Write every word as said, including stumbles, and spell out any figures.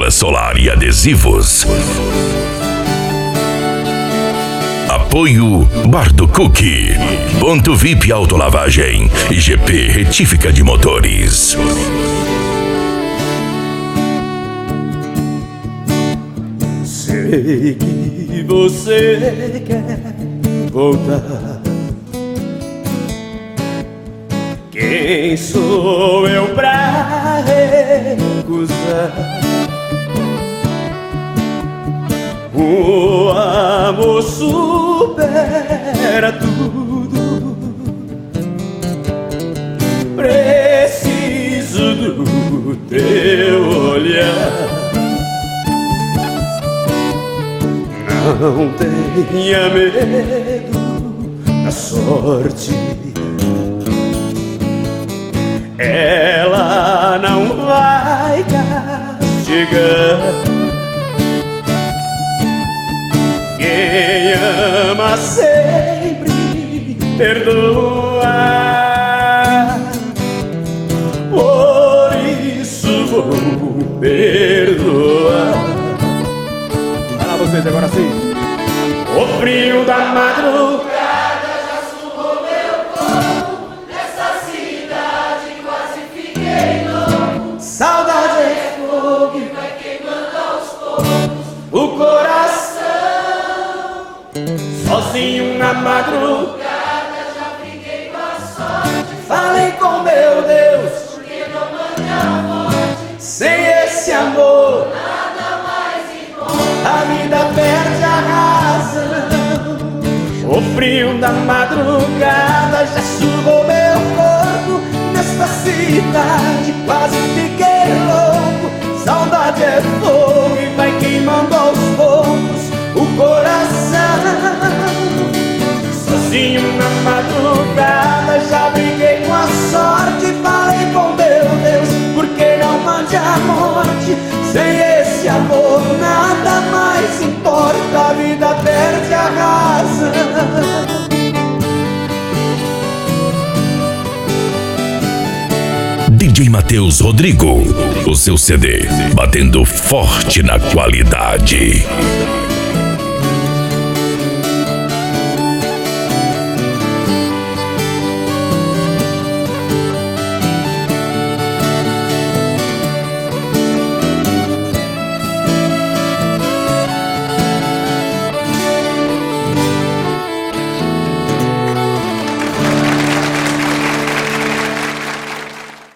Estrela Solar e Adesivos. Apoio Bar do Cookie, Ponto V I P Autolavagem e G P Retífica de Motores. Sei que você quer voltar. Quem sou eu pra recusar? O amor supera tudo. Preciso do teu olhar. Não tenha medo da sorte. Ela não vai castigar. Quem ama sempre perdoa. Por isso vou perdoar. Vai lá vocês agora sim. O frio da madrugada já sugou meu corpo. Nessa cidade quase fiquei louco. Saudade é fogo que vai queimando aos poucos o coração. Sozinho na madrugada já fiquei com a sorte. Falei com meu Deus, porque não mande a morte. sem esse amor Nada mais importa. a vida perde a razão. O frio da madrugada já sugou meu corpo. Nesta cidade quase fiquei louco. Saudade é fogo e vai queimando aos poucos o coração. Sozinho na madrugada já briguei com a sorte. Falei com meu Deus, porque não mande a morte. Sem esse amor nada mais importa. A vida perde a razão. D J Matheus Rodrigo, o seu C D batendo forte na qualidade.